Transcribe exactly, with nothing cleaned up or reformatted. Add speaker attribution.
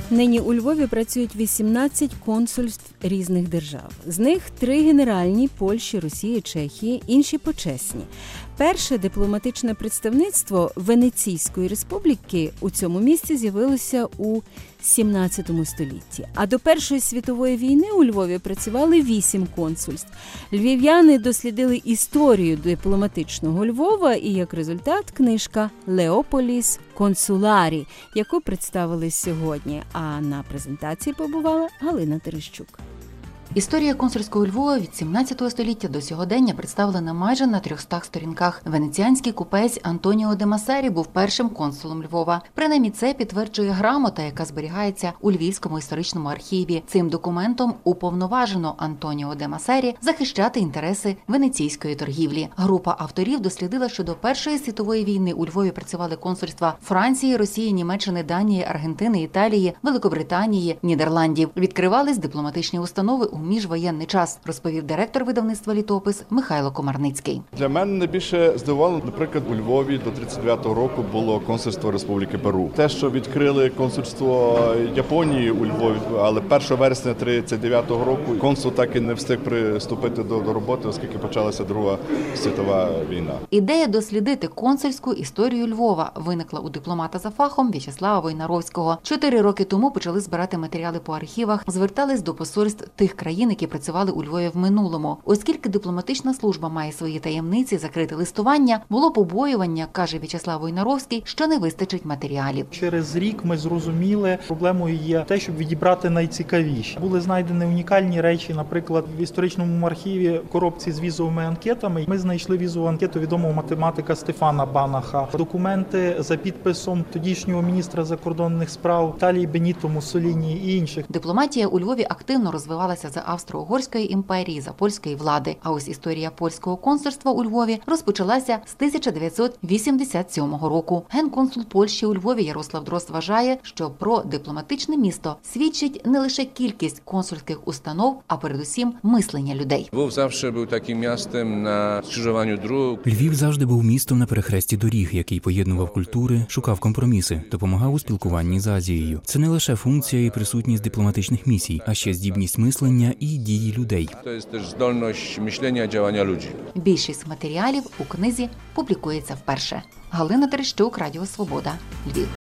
Speaker 1: Нині у Львові працюють вісімнадцять консульств різних держав. З них три генеральні – Польщі, Росії, Чехії, інші почесні. Перше дипломатичне представництво Венеційської республіки у цьому місці з'явилося у сімнадцятому столітті. А до Першої світової війни у Львові працювали вісім консульств. Львів'яни дослідили історію дипломатичного Львова і, як результат, книжка «Леополіс консуларі», яку представили сьогодні. А на презентації побувала Галина Терещук.
Speaker 2: Історія консульського Львова від сімнадцятого століття до сьогодення представлена майже на трьохстах сторінках. Венеціанський купець Антоніо де Масері був першим консулом Львова. Принаймні це підтверджує грамота, яка зберігається у Львівському історичному архіві. Цим документом уповноважено Антоніо де Масері захищати інтереси венеційської торгівлі. Група авторів дослідила, що до Першої світової війни у Львові працювали консульства Франції, Росії, Німеччини, Данії, Аргентини, Італії, Великобританії, Нідерландів. Відкривались дипломатичні установи у міжвоєнний час, розповів директор видавництва «Літопис» Михайло Комарницький.
Speaker 3: Для мене найбільше здивувало, наприклад, у Львові до тридцять дев'ятого року було консульство Республіки Перу. Те, що відкрили консульство Японії у Львові, але першого вересня тридцять дев'ятого року консул так і не встиг приступити до, до роботи, оскільки почалася Друга світова війна.
Speaker 2: Ідея дослідити консульську історію Львова виникла у дипломата за фахом В'ячеслава Войнаровського. Чотири роки тому почали збирати матеріали по архівах, звертались до посольств тих країн, які працювали у Львові в минулому. Оскільки дипломатична служба має свої таємниці, закрите листування, було побоювання, каже В'ячеслав Войнаровський, що не вистачить матеріалів.
Speaker 4: Через рік ми зрозуміли, проблемою є те, щоб відібрати найцікавіші. Були знайдені унікальні речі, наприклад, в історичному архіві коробці з візовими анкетами. Ми знайшли візову анкету відомого математика Стефана Банаха, документи за підписом тодішнього міністра закордонних справ Італії Беніто Муссоліні і інших.
Speaker 2: Дипломатія у Львові активно розвивалася за Австро-Угорської імперії, за польської влади. А ось історія польського консульства у Львові розпочалася з тисяча дев'ятсот вісімдесят сьомого року. Генконсул Польщі у Львові Ярослав Дрозд вважає, що про дипломатичне місто свідчить не лише кількість консульських установ, а передусім мислення людей.
Speaker 5: Львів завжди був таким містом на скрижуванні доріг.
Speaker 6: Львів завжди був містом на перехресті доріг, який поєднував культури, шукав компроміси, допомагав у спілкуванні з Азією. Це не лише функція і присутність дипломатичних місій, а ще здібність мислення і дії людей.
Speaker 5: Це теж здольність мислення, діяння людей.
Speaker 2: Більшість матеріалів у книзі публікується вперше. Галина Терещук, Радіо Свобода, Львів.